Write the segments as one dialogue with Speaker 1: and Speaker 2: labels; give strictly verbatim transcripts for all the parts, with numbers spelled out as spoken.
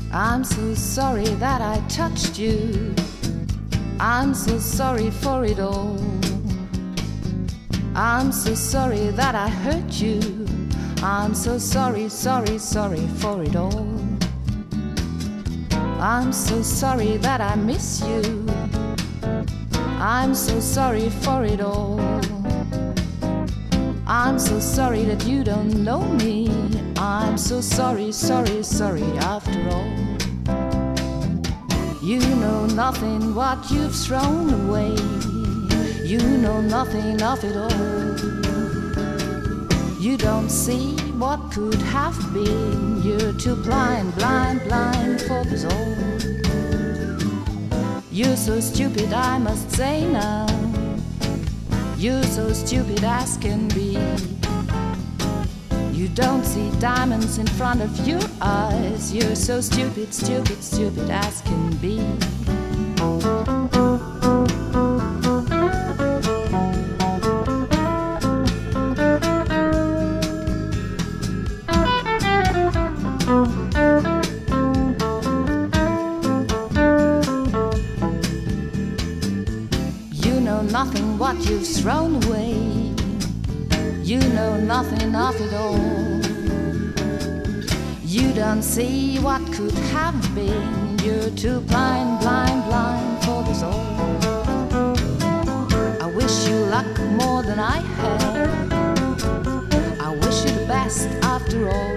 Speaker 1: I'm so sorry that I touched you. I'm so sorry for it all. I'm so sorry that I hurt you. I'm so sorry, sorry, sorry for it all. I'm so sorry that I miss you. I'm so sorry for it all. I'm so sorry that you don't know me. I'm so sorry, sorry, sorry after all. You know nothing what you've thrown away. You know nothing of it all. You don't see what could have been. You're too blind, blind, blind for this all. You're so stupid, I must say now. You're so stupid as can be. You don't see diamonds in front of your eyes. You're so stupid, stupid, stupid as can be. You know nothing what you've thrown away. You know nothing of it all. You don't see what could have been. You're too blind, blind, blind for this all. I wish you luck more than I have. I wish you the best after all.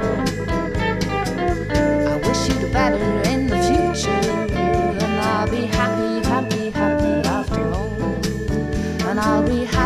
Speaker 1: I wish you the better in the future. And I'll be happy, happy, happy after all. And I'll be happy.